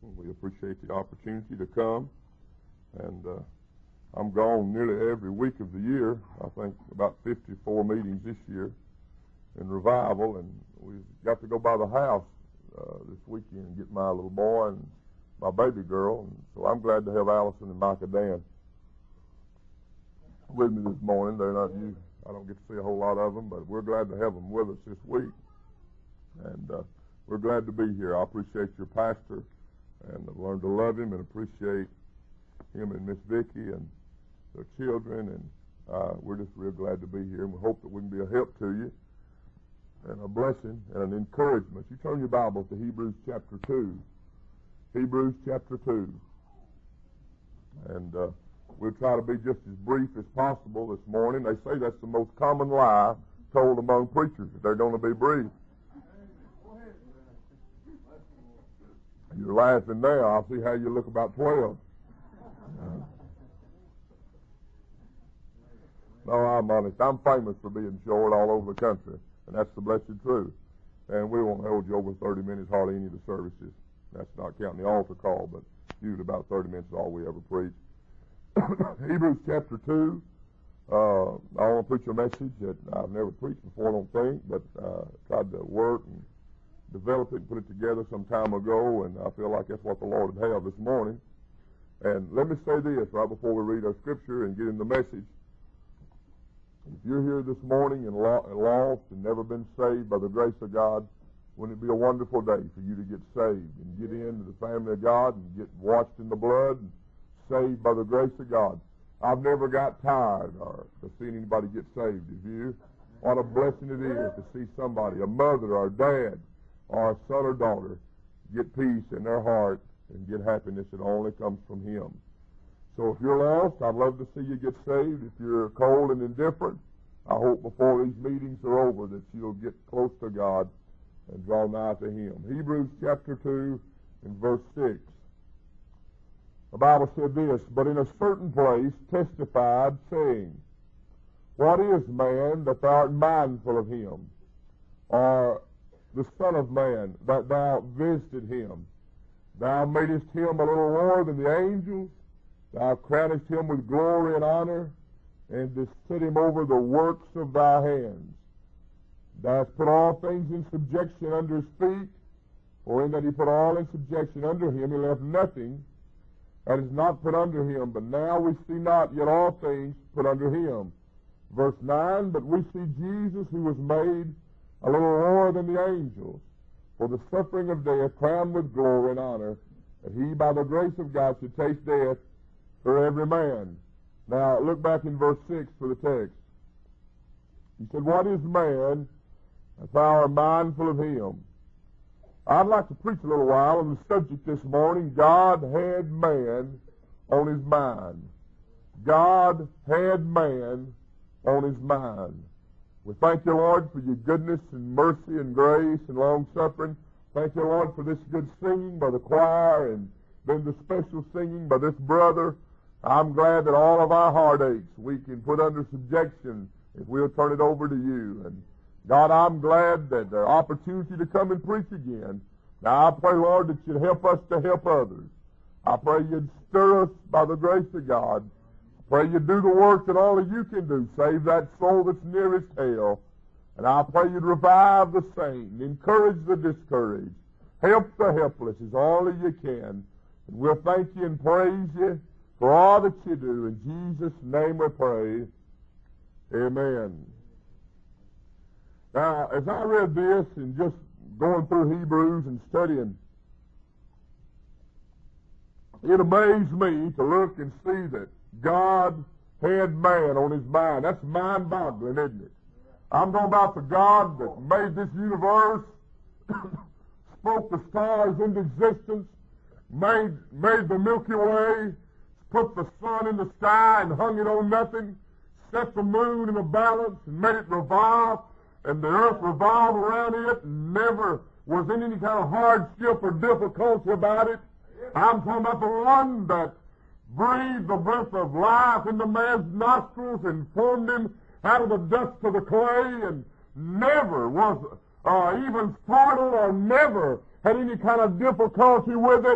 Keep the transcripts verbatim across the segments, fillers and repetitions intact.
We appreciate the opportunity to come. And uh, I'm gone nearly every week of the year. I think about fifty-four meetings this year in revival. And we got to go by the house uh, this weekend and get my little boy and my baby girl. And so I'm glad to have Allison and Micah Dan with me this morning. They're not you. I don't get to see a whole lot of them, but we're glad to have them with us this week. And uh, we're glad to be here. I appreciate your pastor, and I've learned to love him and appreciate him and Miss Vicki and their children, and uh, we're just real glad to be here, and we hope that we can be a help to you and a blessing and an encouragement. You turn your Bible to Hebrews chapter two. Hebrews chapter two. And uh, we'll try to be just as brief as possible this morning. They say that's the most common lie told among preachers, that they're going to be brief. You're laughing now. I'll see how you look about twelve. Uh, no, I'm honest. I'm famous for being short all over the country, and that's the blessed truth. And we won't hold you over thirty minutes, hardly any of the services. That's not counting the altar call, but usually about thirty minutes is all we ever preach. Hebrews chapter two. Uh, I want to preach a message that I've never preached before, I don't think, but uh, tried to work and develop it and put it together some time ago, and I feel like that's what the Lord would have this morning. And let me say this right before we read our scripture and get in the message. If you're here this morning and lost and never been saved by the grace of God, wouldn't it be a wonderful day for you to get saved and get into the family of God and get washed in the blood and saved by the grace of God? I've never got tired or of seeing anybody get saved. Have you? What a blessing it is to see somebody, a mother or a dad, or a son or daughter, get peace in their heart and get happiness that only comes from Him. So if you're lost, I'd love to see you get saved. If you're cold and indifferent, I hope before these meetings are over that you'll get close to God and draw nigh to Him. Hebrews chapter two and verse six. The Bible said this, "But in a certain place testified, saying, What is man that thou art mindful of him? Or the Son of Man, that thou visited him. Thou madest him a little lower than the angels. Thou crownest him with glory and honor, and didst set him over the works of thy hands. Thou hast put all things in subjection under his feet, for in that he put all in subjection under him, he left nothing that is not put under him. But now we see not yet all things put under him." Verse nine, "But we see Jesus, who was made a little lower than the angels, for the suffering of death, crowned with glory and honor, that he by the grace of God should taste death for every man." Now look back in verse six for the text. He said, "What is man that thou art mindful of him?" I'd like to preach a little while on the subject this morning. God had man on his mind. God had man on his mind. We thank you, Lord, for your goodness and mercy and grace and long-suffering. Thank you, Lord, for this good singing by the choir and then the special singing by this brother. I'm glad that all of our heartaches we can put under subjection if we'll turn it over to you. And God, I'm glad that the opportunity to come and preach again. Now I pray, Lord, that you'd help us to help others. I pray you'd stir us by the grace of God. Pray you do the work that only you can do. Save that soul that's nearest hell. And I pray you'd revive the saint, encourage the discouraged, help the helpless as only you can. And we'll thank you and praise you for all that you do. In Jesus' name we pray. Amen. Now, as I read this and just going through Hebrews and studying, it amazed me to look and see that God had man on his mind. That's mind-boggling, isn't it? I'm talking about the God that made this universe, spoke the stars into existence, made, made the Milky Way, put the sun in the sky and hung it on nothing, set the moon in a balance and made it revolve, and the earth revolved around it and never was in any kind of hardship or difficulty about it. I'm talking about the one that breathed the breath of life into man's nostrils and formed him out of the dust of the clay, and never was uh, even startled or never had any kind of difficulty with it.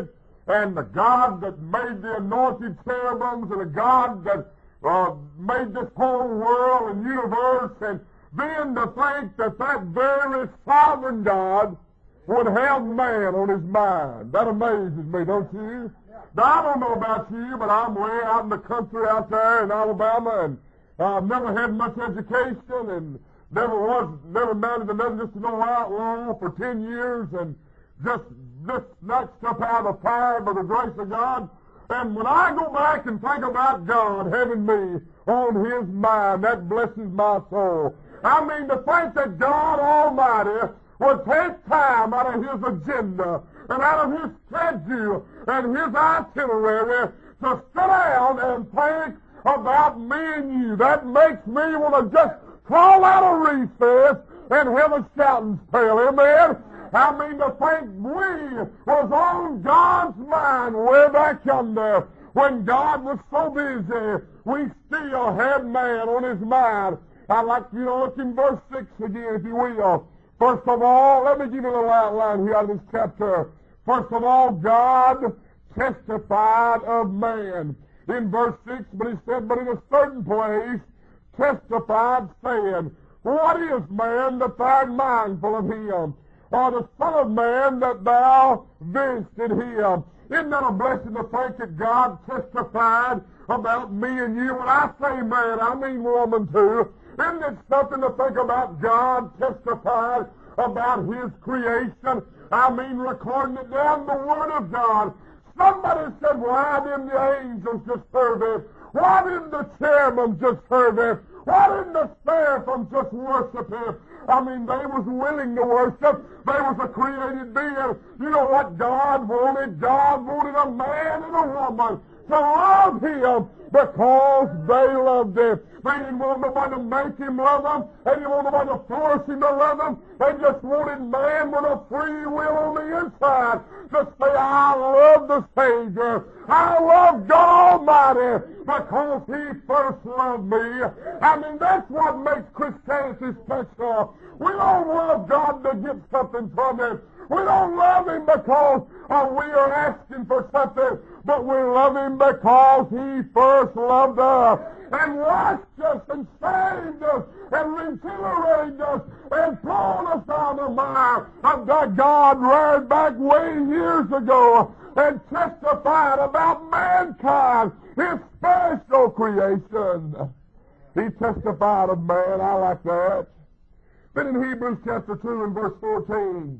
and the God that made the anointed cherubims, and the God that uh, made this whole world and universe, and then to think that that very sovereign God would have man on his mind. That amazes me, don't you? Now, I don't know about you, but I'm way out in the country out there in Alabama, and I've uh, never had much education, and never was, never amounted to nothing, just to know outlaw for ten years, and just this that stuff out of the fire by the grace of God. And when I go back and think about God having me on his mind, that blesses my soul. I mean, to think that God Almighty would take time out of his agenda and out of his schedule and his itinerary to sit down and think about me and you. That makes me want to just crawl out of recess and have a shouting spell. Amen? I mean, to think we was on God's mind way back yonder when God was so busy, we still had man on his mind. I'd like you to look in verse six again, if you will. First of all, let me give you a little outline here out of this chapter. First of all, God testified of man. In verse six, but he said, but in a certain place testified, saying, what is man that thou art mindful of him? Or the Son of Man that thou visited him? Isn't that a blessing to think that God testified about me and you? When I say man, I mean woman too. Isn't it something to think about God testified about his creation? I mean recording it down the Word of God. Somebody said, why didn't the angels just serve him? Why didn't the cherubim just serve him? Why didn't the seraphim just worship him? I mean, they was willing to worship. They was a created being. You know what God wanted? God wanted a man and a woman to love him because they loved him. They didn't want nobody to make him love them. They didn't want nobody to force him to love them. They just wanted man with a free will on the inside to say, I love the Savior. I love God Almighty because he first loved me. I mean, that's what makes Christianity special. We don't love God to get something from him. We don't love him because uh, we are asking for something, but we love him because he first loved us and washed us and saved us and regenerated us and pulled us out of the mire of that God reared back way years ago and testified about mankind, his special creation. He testified of man. I like that. Then in Hebrews chapter two and verse fourteen,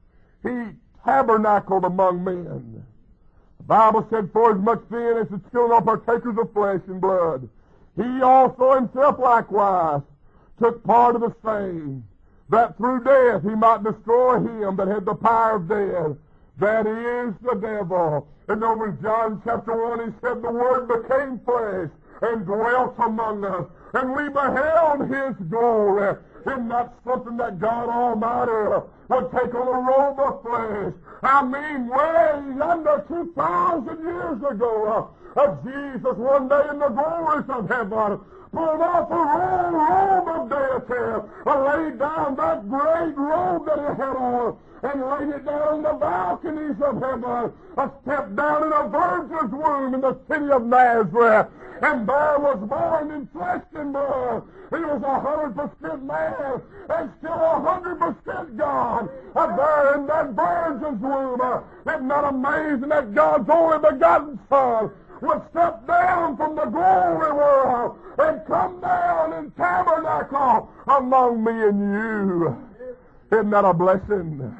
he tabernacled among men. The Bible said, for as much then as the children are partakers of flesh and blood, he also himself likewise took part of the same, that through death he might destroy him that had the power of death, that is the devil. And over in John chapter one, he said, the Word became flesh and dwelt among us, and we beheld his glory. Isn't that something that God Almighty would take on a robe of flesh? I mean, way under two thousand years ago, of Jesus one day in the glories of heaven, pulled off a robe, robe of deity, and laid down that great robe that he had on, and laid it down in the balconies of heaven, a step down in a virgin's womb in the city of Nazareth, and there was born in flesh and blood. He was a hundred percent man and still a hundred percent God. And there in that virgin's womb, uh, isn't that amazing that God's only begotten Son would step down from the glory world and come down and tabernacle among me and you? Isn't that a blessing?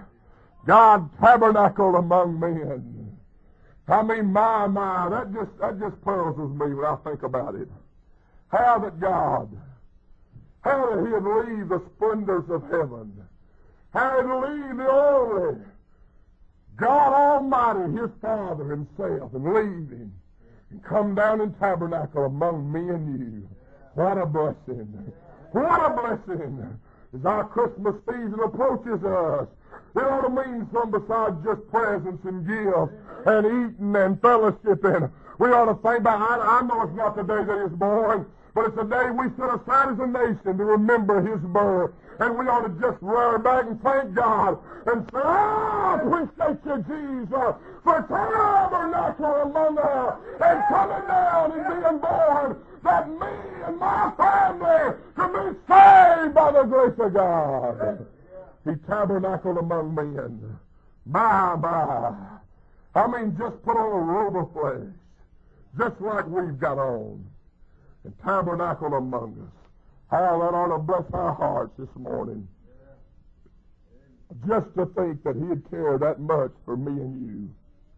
God tabernacled among men. I mean, my, my, that just, that just puzzles me when I think about it. How that God, how that he'd leave the splendors of heaven, how he'd leave the only God Almighty, his Father himself, and leave him and come down and tabernacle among me and you. What a blessing. What a blessing. As our Christmas season approaches us, it ought to mean something besides just presents and gifts and eating and fellowshipping. We ought to think about, I, I know it's not the day that he was born, But it's a day we set aside as a nation to remember His birth. And we ought to just rear back and thank God and say, "I appreciate you, Jesus, for tabernacle among us and coming down and being born, that me and my family can be saved by the grace of God." He tabernacled among men. My, my. I mean, just put on a robe of flesh, just like we've got on, and tabernacled among us. How that ought to bless our hearts this morning. Just to think that He'd care that much for me and you.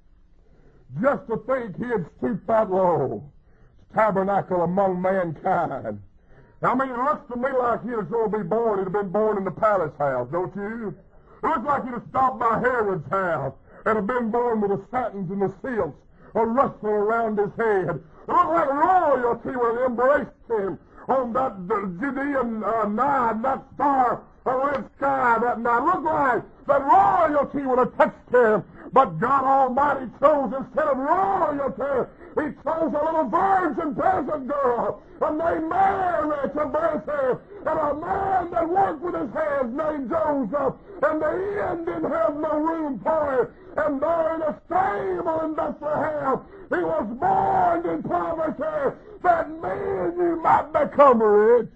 Just to think He'd stoop that low to tabernacle among mankind. I mean, it looks to me like He was going to be born. He'd have been born in the palace house, don't you? It looks like He'd have stopped by Herod's house and have been born with the satins and the silks, a rustle around His head. It looked like royalty would have embraced Him on that the Judean uh, night, that star of red sky that night. It looked like that royalty would have touched Him. But God Almighty chose, instead of royalty, He chose a little virgin peasant girl, and named Mary, to birth her, and a man that worked with his hands named Joseph, and the inn didn't have no room for it. And there in a stable in Bethlehem, He was born in poverty, that me and you might become rich.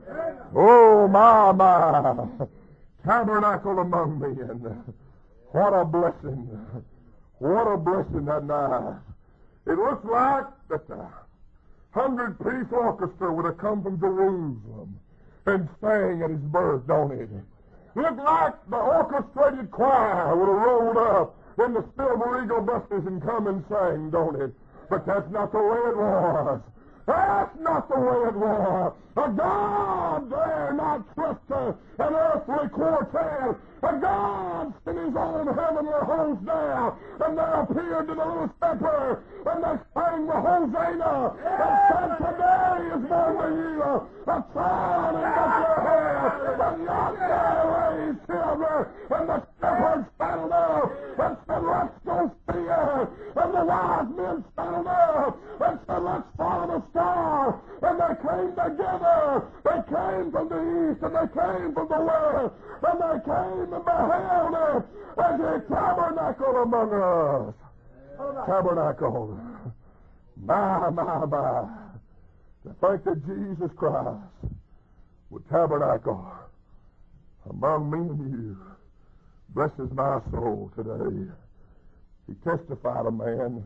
Oh, my, my. Tabernacle among men. What a blessing. What a blessing that night. It looks like that the hundred-piece orchestra would have come from Jerusalem and sang at His birth, don't it? Looked like the orchestrated choir would have rolled up in the Silver Eagle buses and come and sang, don't it? But that's not the way it was. That's not the way it was. A God dare not trust uh, an earthly quartet. A God sent His own heavenly host down, and there appeared to the little stepper, and they sang the Hosanna, and said, "Today is born to you a child in Bethlehem, and yonder raised Him." And the shepherds saddled up and said, "Let's go see it." And the wise men saddled up and said, "Let's follow the star." And they came together. They came from the east, and they came from the west, and they came and beheld it as He tabernacled among us. Tabernacle. My, my, my. To think that Jesus Christ would tabernacle among me and you blesses my soul today. He testified a man.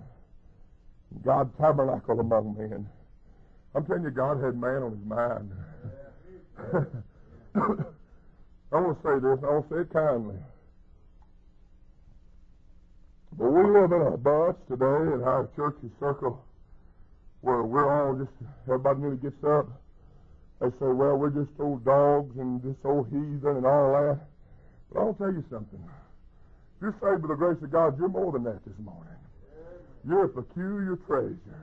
God tabernacled among men. I'm telling you, God had man on His mind. I want to say this, and I want to say it kindly. But we live in a bunch today in our church's circle where we're all just, everybody nearly gets up. They say, "Well, we're just old dogs and just old heathen and all that." But I'll tell you something. If you're saved by the grace of God, you're more than that this morning. You're a peculiar treasure.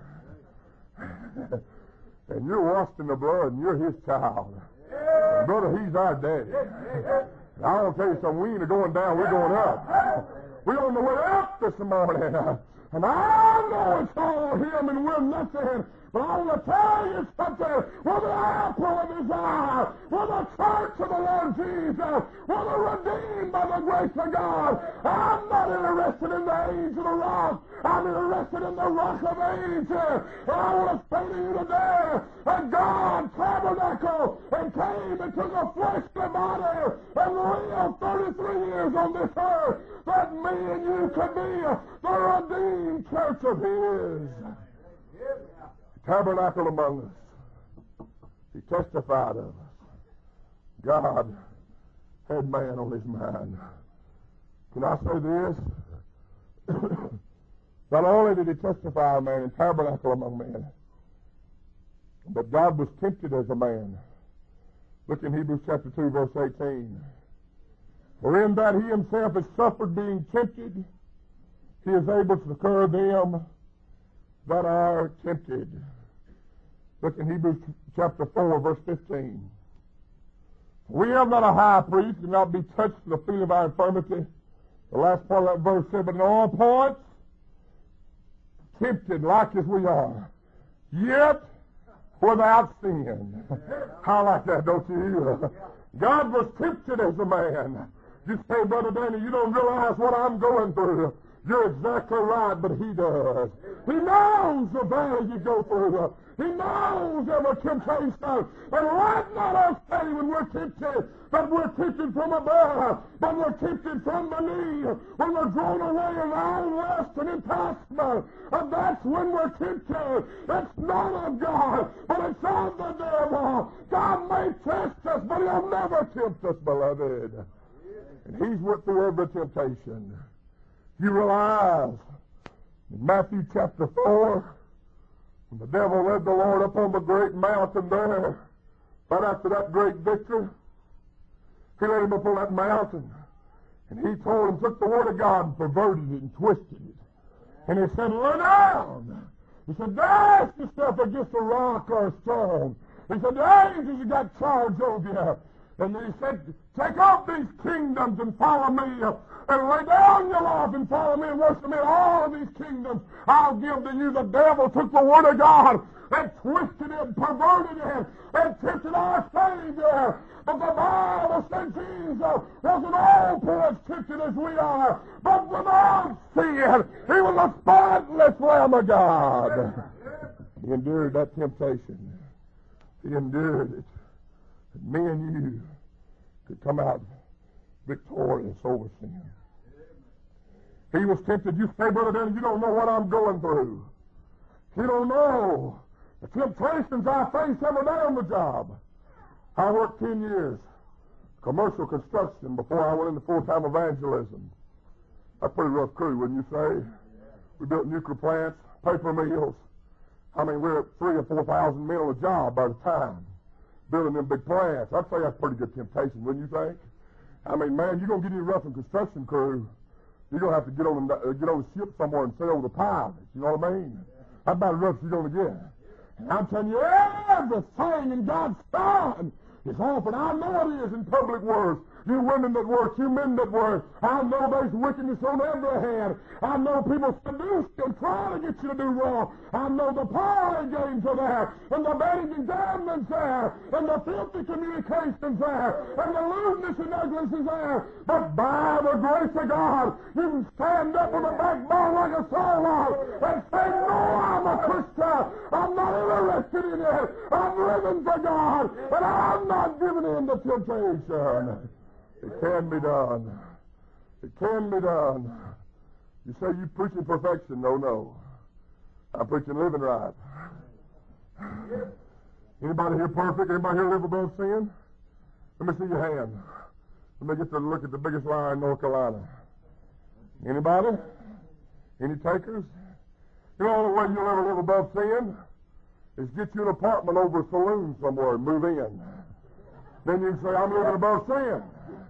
And you're washed in the blood, and you're His child. And brother, He's our daddy. And I want to tell you something. We ain't going down, we're going up. We're on the way up this morning. And I know it's all Him and we're nothing. But I want to tell you something. We're the apple of His eye. We're the church of the Lord Jesus. We're the redeemed by the grace of God. I'm not interested in the age of the rock. I'm interested in the rock of ages. And I want to say to you today that God tabernacled and came and took a fleshly body and lived thirty-three years on this earth that me and you could be the redeemed church of His. Tabernacle among us. He testified of us. God had man on His mind. Can I say this? Not only did He testify of man and tabernacle among men, but God was tempted as a man. Look in Hebrews chapter two, verse eighteen. For in that He Himself has suffered being tempted, He is able to succor them that are tempted. Look in Hebrews chapter four, verse fifteen. We have not a high priest who cannot be touched with the feeling of our infirmity. The last part of that verse said, but in all points, tempted like as we are, yet without sin. I like that, don't you? God was tempted as a man. You say, Brother Danny, you don't realize what I'm going through. You're exactly right, but he does. He knows the valley you go through. He knows every temptation. And right now, I'll tell you, when we're tempted, but we're tempted from above, but we're tempted from beneath, when we're drawn away in our own lust and enticement, and that's when we're tempted. It's not of God, but it's of the devil. God may test us, but he'll never tempt us, beloved. And he's went through every temptation. You realize in Matthew chapter four, when the devil led the Lord up on the great mountain there, right after that great victory, he led him up on that mountain, and he told him, took the word of God and perverted it and twisted it. And he said, lay down. He said, dash yourself against a rock or a stone. He said, the angels have got charge over you. And he said, take off these kingdoms and follow me, and lay down your life and follow me and worship me. All of these kingdoms I'll give to you. The devil took the word of God and twisted it, perverted it, and tempted our Savior. But the Bible said Jesus wasn't all points tempted as we are, but without sin. He was a spotless Lamb of God. He endured that temptation. He endured it. And me and you could come out victorious over sin. He was tempted. You say, Brother Danny, you don't know what I'm going through. You don't know the temptations I face every day on the job. I worked ten years commercial construction before I went into full-time evangelism. That's a pretty rough crew, wouldn't you say? We built nuclear plants, paper mills. I mean, we were at three or four thousand men on a job by the time, building them big plants. I'd say that's a pretty good temptation, wouldn't you think? I mean, man, you're going to get in a rough and construction crew, you're going to have to get on, uh, get on a ship somewhere and sail the pilots. You know what I mean? That's about as rough as you're going to get. And I'm telling you, everything in God's Son is offered. I know it is in public works. You women that work, you men that work, I know there's wickedness on every hand. I know people seduce you and try to get you to do wrong. I know the parlor games are there, and the betting examinations there, and the filthy communications there, and the lewdness and ugliness is there. But by the grace of God, you can stand up with a backbone like a sawlog and say, no, I'm a Christian. I'm not interested in it. I'm living for God, and I'm not giving in to temptation. It can be done. It can be done. You say you preaching perfection. No, no. I'm preaching living right. Anybody here perfect? Anybody here live above sin? Let me see your hand. Let me get to look at the biggest lie in North Carolina. Anybody? Any takers? You know the way you'll ever live above sin is get you an apartment over a saloon somewhere and move in. Then you can say, I'm living above sin.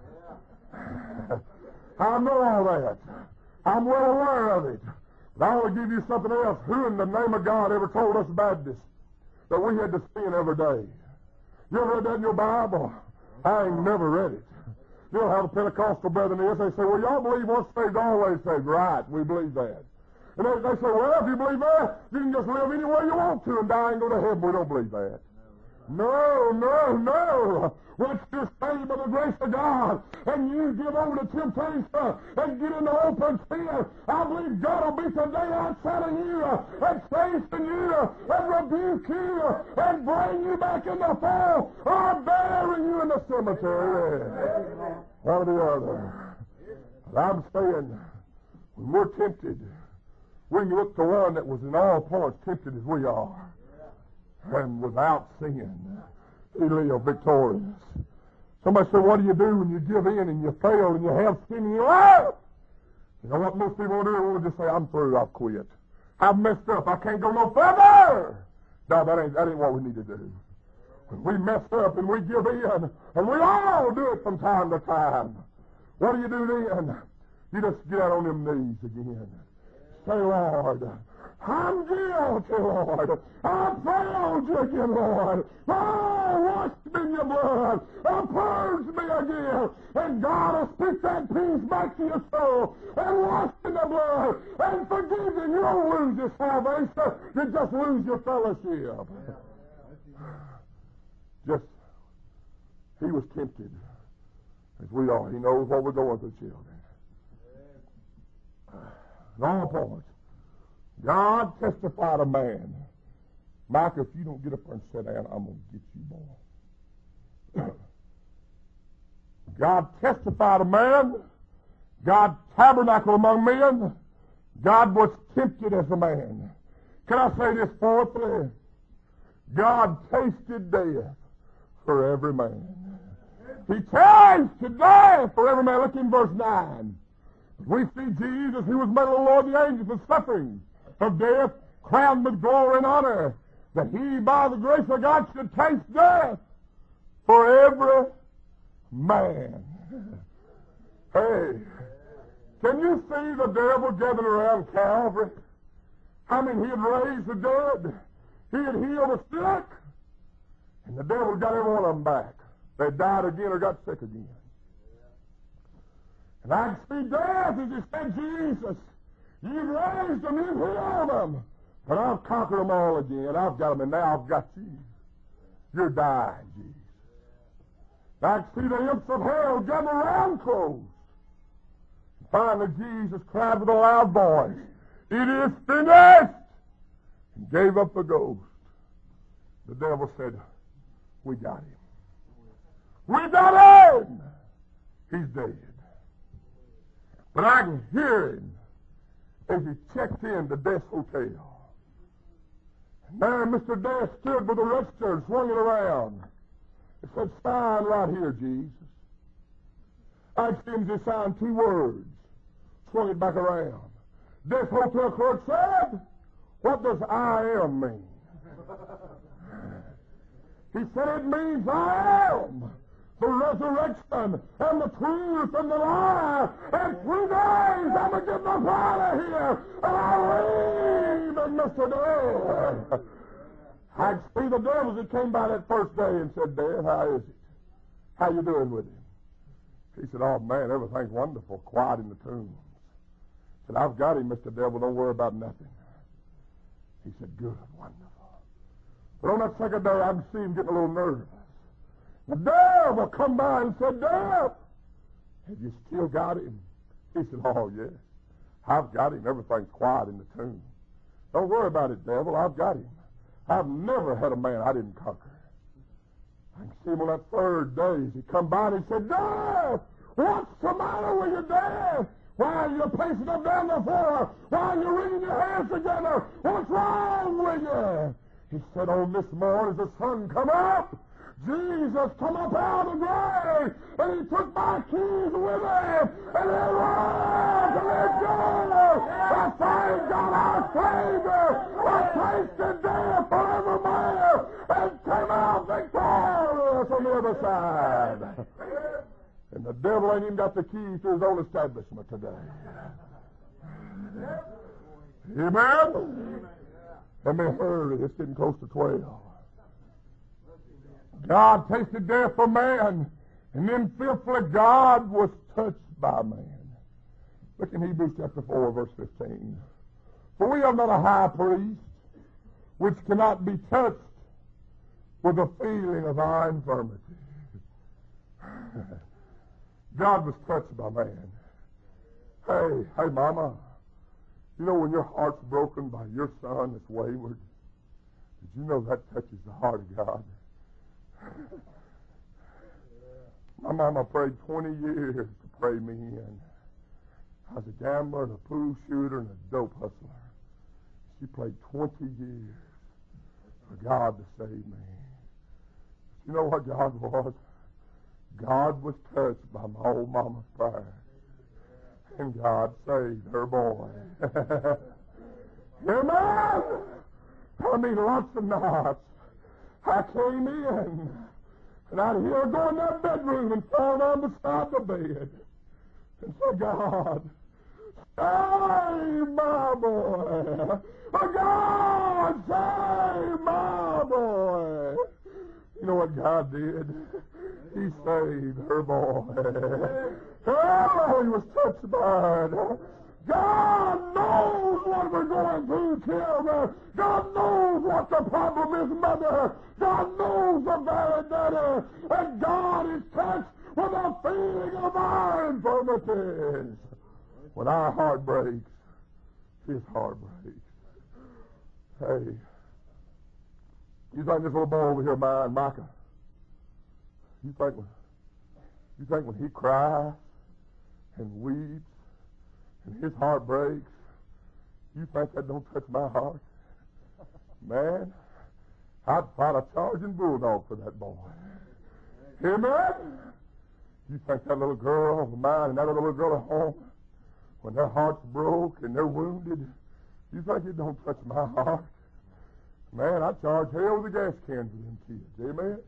I know all that. I'm well aware of it. But I want to give you something else. Who in the name of God ever told us Baptists that we had to sin every day? You ever read that in your Bible? I ain't never read it. You'll have a Pentecostal brethren here. They say, well, y'all believe once saved, always saved. Right, we believe that. And they, they say, well, if you believe that, you can just live anywhere you want to and die and go to heaven. We don't believe that. No, no, no. Let's just stay by the grace of God and you give over to temptation and get into open sin. I believe God will be today outside of you and chasing you and rebuke you and bring you back in the fold or bury you in the cemetery. One or the other. But I'm saying, when we're tempted, we can look to one that was in all points tempted as we are. And without sin, he lived victorious. Somebody said, what do you do when you give in and you fail and you have sin in your life? You know what most people do? They want to just say, I'm through, I've quit. I've messed up, I can't go no further. No, that ain't, that ain't what we need to do. When we mess up and we give in, and we all do it from time to time, what do you do then? You just get out on them knees again. Say, Lord, I'm guilty, Lord. I failed you again, Lord. Oh, wash me in your blood. Oh, purge me again. And God will speak that peace back to your soul and wash in the blood and forgive you. You don't lose your salvation. You just lose your fellowship. just, he was tempted, as we are. He knows what we're going through, children. In all points, God testified a man. Mike, if you don't get up there and sit down, I'm going to get you, boy. God testified a man. God tabernacled among men. God was tempted as a man. Can I say this fourthly? God tasted death for every man. He tasted death for every man. Look in verse nine. We see Jesus, who was made of the Lord the angels, the sufferings of death, crowned with glory and honor, that he, by the grace of God, should taste death for every man. Hey, can you see the devil gathering around Calvary? I mean, he had raised the dead. He had healed the sick. And the devil got every one of them back. They died again or got sick again. And I can see death as he said, Jesus, you've raised them, you've healed them. But I've conquered them all again. I've got them, and now I've got you. You're dying, Jesus. I can see the imps of hell gather around close. And finally, Jesus cried with a loud voice, it is finished, and gave up the ghost. The devil said, we got him. We got him. He's dead. But I can hear him as he checked in to Death's hotel. And there Mister Death stood with the register and swung it around. It said, sign right here, Jesus. I see him just sign two words. Swung it back around. Death's hotel clerk said, what does I am mean? He said, it means I am the resurrection and the truth and the life. And three days I'm going to get my father here and I'll leave and Mister Death. I could see the devils that came by that first day and said, Death, how is it? How you doing with him? He said, oh man, everything's wonderful, quiet in the tombs. He said, I've got him, Mister Devil, don't worry about nothing. He said, good, wonderful. But on that second day, I could see him getting a little nervous. The devil come by and said, Death, have you still got him? He said, oh, yes. I've got him. Everything's quiet in the tomb. Don't worry about it, devil. I've got him. I've never had a man I didn't conquer. I can see him on that third day. He come by and he said, Death, what's the matter with you, Death? Why are you pacing up down the floor? Why are you wringing your hands together? What's wrong with you? He said, on this morning as the sun come up, Jesus come up out of the grave, and he took my keys with him, and he rose to let go. I thank God our Savior, I tasted death forevermore, and came out victorious on the other side. And the devil ain't even got the keys to his own establishment today. Amen? Let me hurry. It's getting close to twelve. God tasted death for man, and then fifthly, God was touched by man. Look in Hebrews chapter four, verse fifteen. For we have not a high priest which cannot be touched with the feeling of our infirmity. God was touched by man. Hey, hey, mama. You know when your heart's broken by your son that's wayward, did you know that touches the heart of God? My mama prayed twenty years to pray me in. I was a gambler and a pool shooter and a dope hustler. She prayed twenty years for God to save me. But you know what God was? God was touched by my old mama's prayer. And God saved her boy. Amen? I mean, lots of nights I came in, and I'd hear her go in that bedroom and fall down beside the bed and say, God, save my boy. Oh, God, save my boy. You know what God did? He saved her boy. Oh, he was touched by it. God knows what we're going through, children. God knows what the problem is, mother. God knows the very daddy. And God is touched with a feeling of our infirmities. When our heart breaks, his heart breaks. Hey, you think this little boy over here, mine, Micah, you think when, you think when he cries and weeps and his heart breaks, you think that don't touch my heart? Man, I'd fight a charging bulldog for that boy. Amen? You think that little girl of mine and that other little girl at home, when their heart's broke and they're wounded, you think it don't touch my heart? Man, I charge hell with a gas can for them kids. Amen?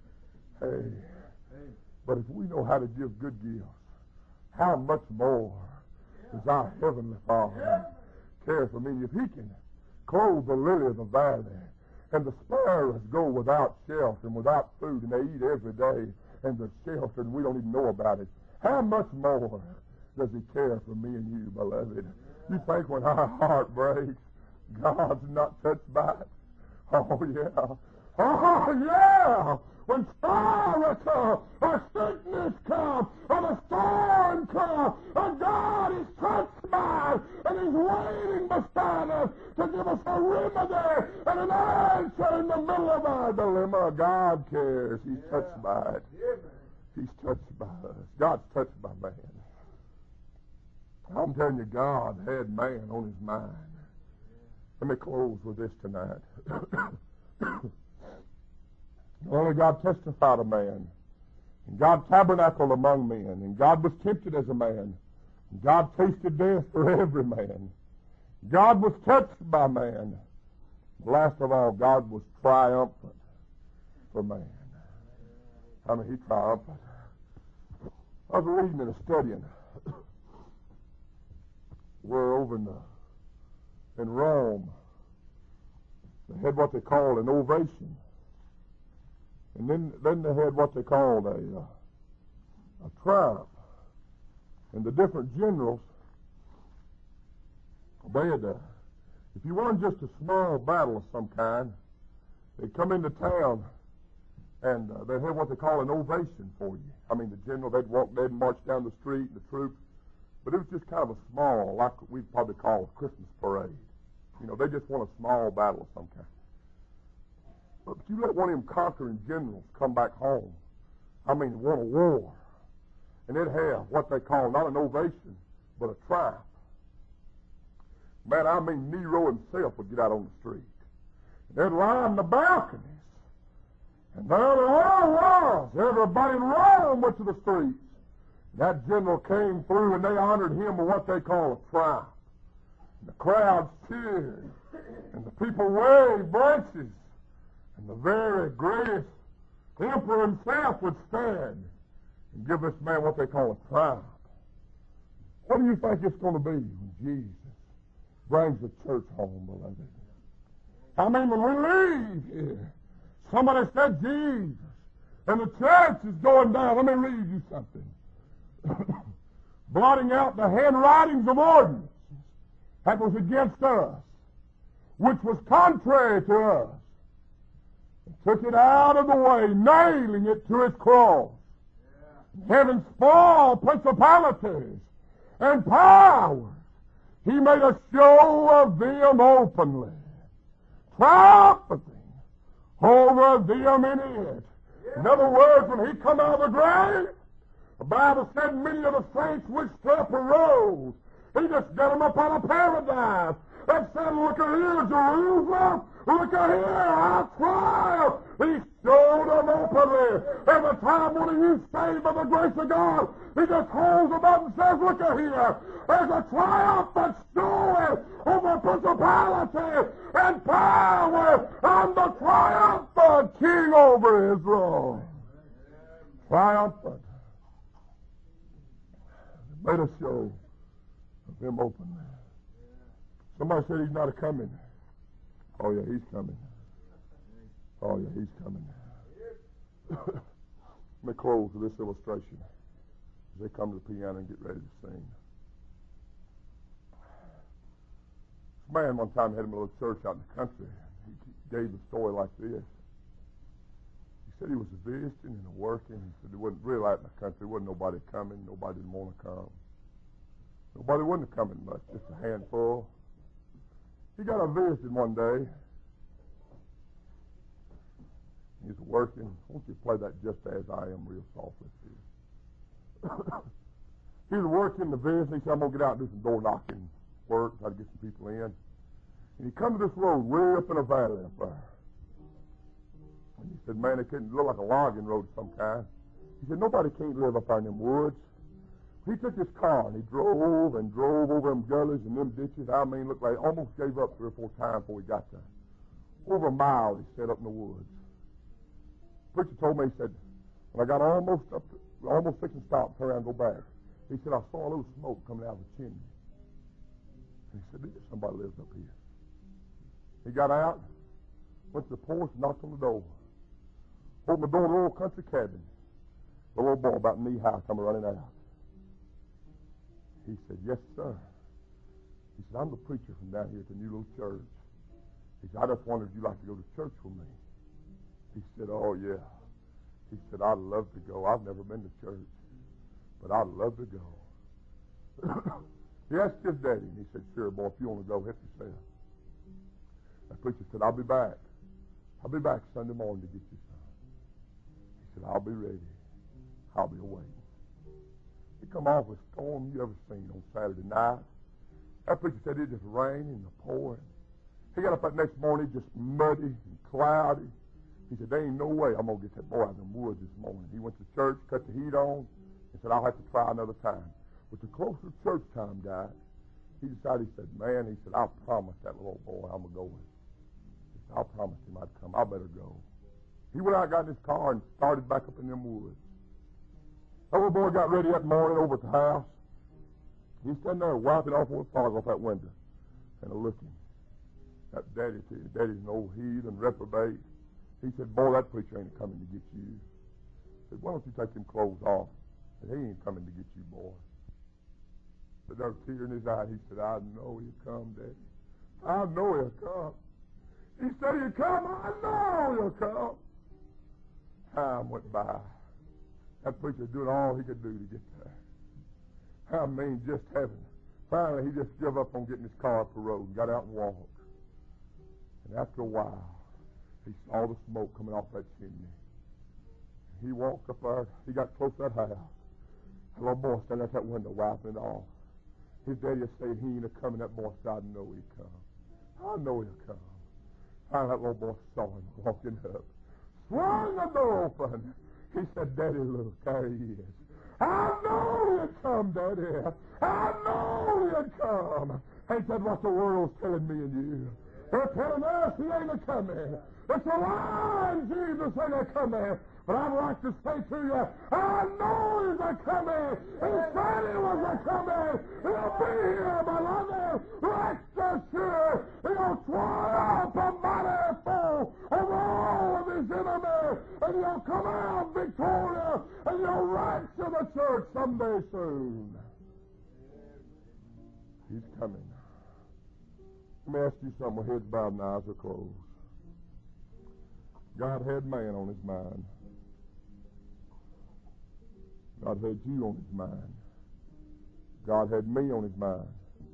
Hey, but if we know how to give good gifts, how much more does our Heavenly Father care for me? If He can clothe the lily of the valley, and the sparrows go without shelter and without food, and they eat every day, and they're sheltered, and we don't even know about it, how much more does He care for me and you, beloved? You think when our heart breaks, God's not touched by it? Oh, yeah. Oh, yeah. When sorrow comes, or sickness comes, or the storm comes, and God is touched by it, and He's waiting beside us to give us a remedy and an answer in the middle of our dilemma. God cares. He's touched by it. He's touched by us. God's touched by man. I'm telling you, God had man on His mind. Let me close with this tonight. Only God testified of man, and God tabernacled among men, and God was tempted as a man, and God tasted death for every man. God was touched by man. Last of all, God was triumphant for man. I mean, He triumphant. I was reading and studying. We're over in, the, in Rome. They had what they called an ovation. And then, then they had what they called a, uh, a triumph. And the different generals, they had, uh, if you won just a small battle of some kind, they'd come into town and uh, they'd have what they call an ovation for you. I mean, the general, they'd walk, they'd march down the street, the troops, but it was just kind of a small, like we'd probably call a Christmas parade. You know, they just won a small battle of some kind. But you let one of them conquering generals come back home, I mean, won a war, and they'd have what they call not an ovation, but a triumph. Man, I mean, Nero himself would get out on the street. And they'd line the balconies. And there they all was. Everybody in Rome went to the streets. And that general came through, and they honored him with what they call a triumph. And the crowds cheered, and the people waved branches. And the very greatest emperor himself would stand and give this man what they call a triumph. What do you think it's going to be when Jesus brings the church home, beloved? I mean, when we leave here, somebody said Jesus, and the church is going down. Let me read you something. Blotting out the handwritings of ordinances that was against us, which was contrary to us, and took it out of the way, nailing it to His cross. Yeah. Having spoiled principalities and powers, He made a show of them openly, triumphing over them in it. Yeah. In other words, when He come out of the grave, the Bible said many of the saints which slept arose. He just got them up out of paradise and said, look at here, Jerusalem. Look at here, our trial. He showed them openly. Every time one of you saved by the grace of God, He just holds them up and says, look at here. There's a triumph that's showing over principality and power and the triumphant King over Israel. Triumphant. Made a show of Him openly. Somebody said He's not a coming. Oh, yeah, He's coming. Oh, yeah, He's coming. Let me close with this illustration as they come to the piano and get ready to sing. This man one time had him a little church out in the country. He gave the story like this. He said he was visiting and working. He said there wasn't really out in the country. There wasn't nobody coming. Nobody didn't want to come. Nobody wasn't coming much, just a handful. He got a visit one day. He's working. Won't you play that Just As I Am real softly, please? He was working the visit. He said, I'm going to get out and do some door knocking work, try to get some people in. And he come to this road way up in a valley up there. And he said, man, it couldn't look like a logging road of some kind. He said, nobody can't live up there in them woods. He took his car and he drove and drove over them gullies and them ditches. I mean, looked like he almost gave up three or four times before he got there. Over a mile he set up in the woods. The preacher told me, he said, when I got almost up, to, almost fixing to stop, turn around and go back. He said, I saw a little smoke coming out of the chimney. And he said, there's somebody lives up here. He got out, went to the porch, knocked on the door. Opened the door to a little country cabin. The little boy about knee high coming running out. He said, yes, sir. He said, I'm the preacher from down here at the new little church. He said, I just wondered if you'd like to go to church with me. He said, oh, yeah. He said, I'd love to go. I've never been to church, but I'd love to go. He asked his daddy, and he said, sure, boy, if you want to go, help yourself. That preacher said, I'll be back. I'll be back Sunday morning to get you some. He said, I'll be ready. I'll be awaiting. He come off with storm you ever seen on Saturday night. That preacher said it just rained and pouring. He got up that next morning just muddy and cloudy. He said, there ain't no way I'm going to get that boy out of the woods this morning. He went to church, cut the heat on, and said, I'll have to try another time. But the closer church time got, he decided, he said, man, he said, I'll promise that little boy I'm going to go with. He said, I'll promise him I'd come. I better go. He went out, got in his car, and started back up in them woods. That little boy got ready that morning over at the house. He's standing there wiping off one fog off that window and looking. That daddy, too. Daddy's an old heathen reprobate. He said, boy, that preacher ain't coming to get you. He said, why don't you take them clothes off? He said, he ain't coming to get you, boy. But there was a tear in his eye. He said, I know he'll come, Daddy. I know he'll come. He said, he'll come. I know he'll come. Time went by. That preacher was doing all he could do to get there. I mean, just having. Finally, he just gave up on getting his car up the road and got out and walked. And after a while, he saw the smoke coming off that chimney. He walked up there. He got close to that house. A little boy standing at that window wiping it off. His daddy said he ain't a coming. That boy said, I know he'll come. I know he'll come. Finally, that little boy saw him walking up. Swung the door open. He said, Daddy, look, there he is. I know he'll come, Daddy. I know he'll come. Ain't that what the world's telling me and you? They're telling us he ain't a coming. It's a lie, Jesus ain't a coming. But I'd like to say to you, I know he's a coming. He said he was a coming. He'll be here, beloved. Rest assured, he'll triumph a mighty foe over all of his enemies. And he'll come out victorious. And he'll rapture the church someday soon. He's coming. Let me ask you something with heads bowed and eyes are closed. God had man on his mind. God had you on his mind. God had me on his mind.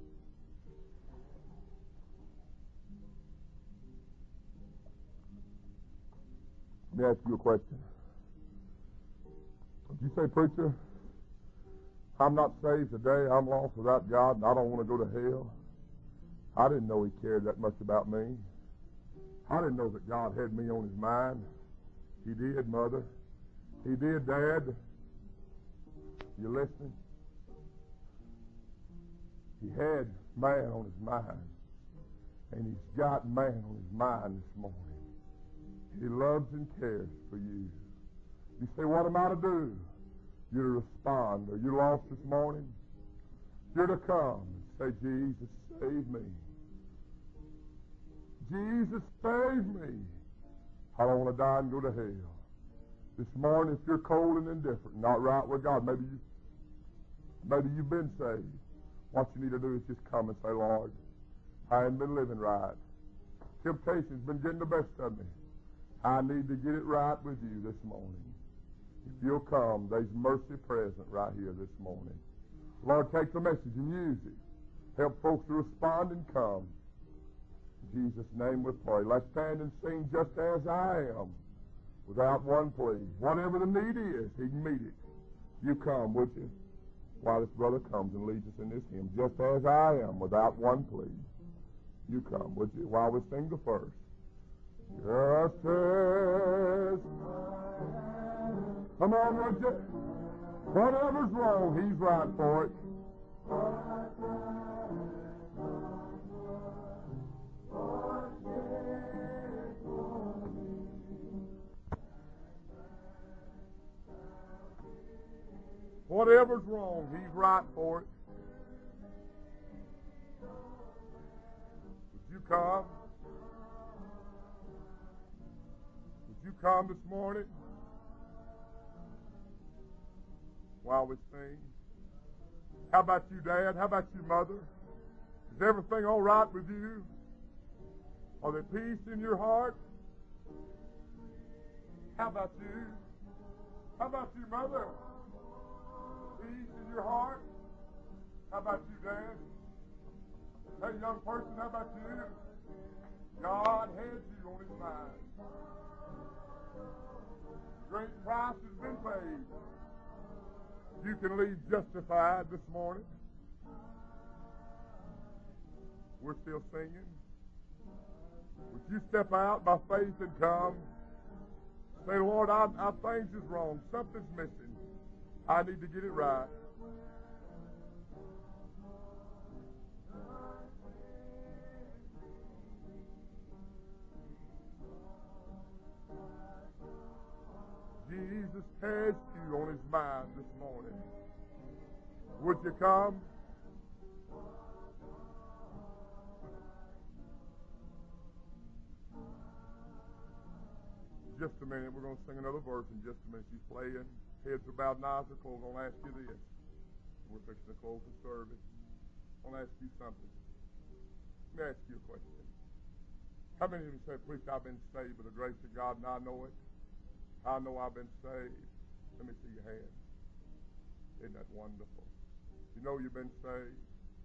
Let me ask you a question. Did you say, preacher, I'm not saved today, I'm lost without God, and I don't want to go to hell? I didn't know he cared that much about me. I didn't know that God had me on his mind. He did, Mother. He did, Dad. You listening? He had man on his mind. And he's got man on his mind this morning. He loves and cares for you. You say, what am I to do? You're to respond. Are you lost this morning? You're to come and say, Jesus, save me. Jesus, save me. I don't want to die and go to hell. This morning, if you're cold and indifferent, not right with God, maybe, you, maybe you've been saved. What you need to do is just come and say, Lord, I ain't been living right. Temptation's been getting the best of me. I need to get it right with you this morning. If you'll come, there's mercy present right here this morning. Lord, take the message and use it. Help folks to respond and come. In Jesus' name we pray. Let's stand and sing just as I am, without one plea. Whatever the need is, he can meet it. You come, would you? While this brother comes and leads us in this hymn, just as I am, without one plea. You come, would you? While we sing the first. Just as come on, would you? Whatever's wrong, he's right for it. Whatever's wrong, he's right for it. Would you come? Would you come this morning while we sing? How about you, Dad? How about you, Mother? Is everything all right with you? Are there peace in your heart? How about you? How about you, Mother? Peace in your heart? How about you, Dad? Hey, young person, how about you? God has you on his mind. The great price has been paid. You can leave justified this morning. We're still singing. Would you step out by faith and come? Say, Lord, I, I things is wrong. Something's missing. I need to get it right. Jesus has you on his mind this morning. Would you come? Just a minute. We're going to sing another verse in just a minute. She's playing. Heads are bowed, eyes are closed. I'm going to ask you this. We're fixing to close the service. I'm going to ask you something. Let me ask you a question. How many of you say, Preacher, I've been saved by the grace of God and I know it? I know I've been saved. Let me see your hand. Isn't that wonderful? You know you've been saved?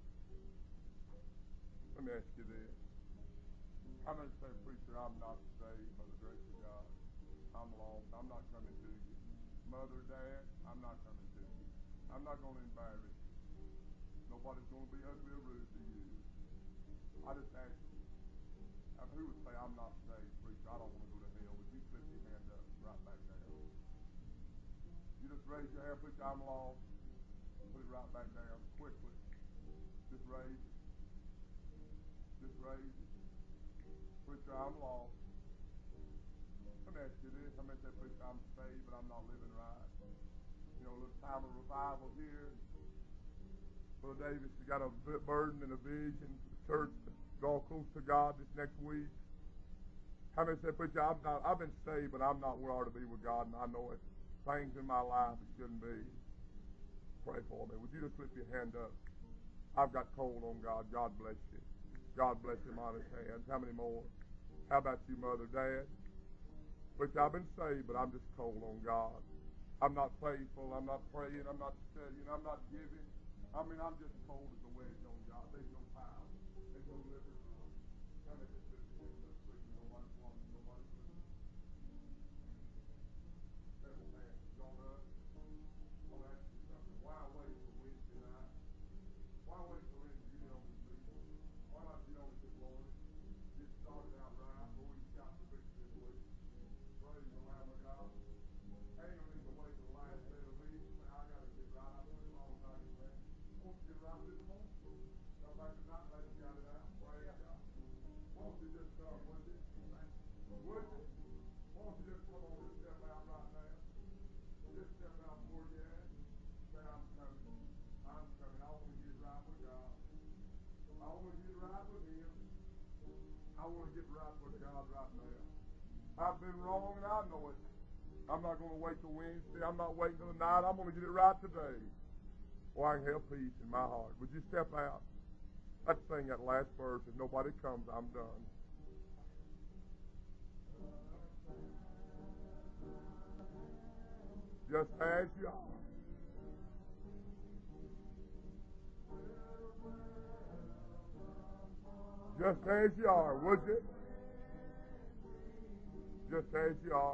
Let me ask you this. How many say, Preacher, I'm not saved by the grace of God? I'm lost. I'm not coming to you. Mother, Dad, I'm not coming to you. I'm not going to embarrass you. Nobody's going to be ugly or rude to you. I just ask you, who would say, I'm not saved, Preacher, I don't want to go to hell? Would you slip your hand up right back there? You just raise your hand, Preacher, I'm lost. Put it right back down quickly. Just raise it. Just raise it. Preacher, I'm lost. Let me ask you this. I mean, say, Preacher, I'm saved, but I'm not living right. You know, a little time of revival here. Brother Davis has got a burden and a vision for the church to draw close to God this next week. How many say, Preacher, I'm not, I've been saved, but I'm not where I ought to be with God, and I know it. Things in my life it shouldn't be. Pray for me. Would you just lift your hand up? I've got cold on God. God bless you. God bless him on his hands. How many more? How about you, Mother, Dad? Preacher, I've been saved, but I'm just cold on God. I'm not faithful. I'm not praying. I'm not studying. I'm not giving. I mean, I'm just cold as a wedge on God. There's no power. There's no liberty. How many just lift your hands up, preacher? No one wants nobody. Several hands gone up. I'll ask you something. Why wait for Wednesday night? Why wait for Wednesday to get on this meeting? Why not get on it this morning? Get started out right before you shout the victory this week. Praise the Lamb of God. Ain't no need to wait till the last day of the week. I got to get right. I've been a long time in there. Won't you get right this morning? Come back tonight, let us get it out. Praise God. Won't you just come, would you? Would you? Won't you just come on and step out right now? Just step out before you at. Say, I'm coming. I'm coming. I want to get right with God. I want to get right with him. I want to get right with God right now. I've been wrong and I know it. I'm not going to wait till Wednesday. I'm not waiting till the night. I'm going to get it right today. Or I can have peace in my heart. Would you step out? Let's sing that last verse. If nobody comes, I'm done. Just as you are. Just as you are, would you? Just as you are.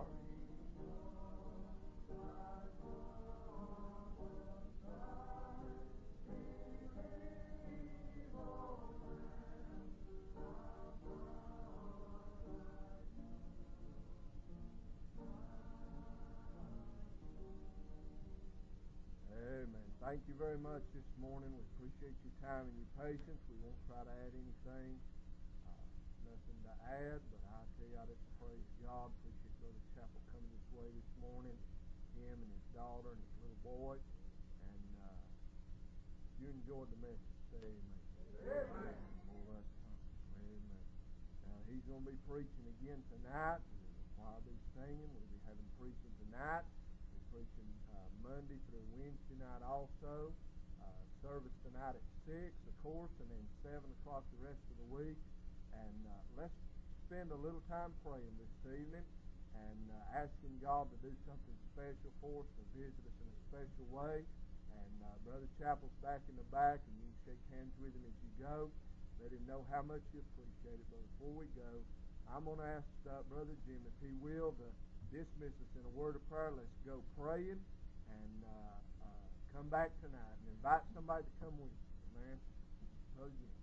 Amen. Thank you very much this morning. We appreciate your time and your patience. We won't try to add anything. Uh, nothing to add, but I tell you, I just praise God. Appreciate Brother Chapel coming this way this morning. Him and his daughter and his little boy. And uh, you enjoyed the message. Say amen. Amen. Boy, that's something. Amen. Now, he's going to be preaching again tonight. While I'll be singing, we'll be having preaching tonight. Preaching uh, Monday through Wednesday night also. Uh, service tonight at six, of course, and then seven o'clock the rest of the week. And uh, let's spend a little time praying this evening and uh, asking God to do something special for us, to visit us in a special way. And uh, Brother Chappell's back in the back, and you can shake hands with him as you go. Let him know how much you appreciate it. But before we go, I'm going to ask uh, Brother Jim, if he will, to dismiss us in a word of prayer. Let's go praying and uh, uh, come back tonight and invite somebody to come with you. Amen. Brother Jim.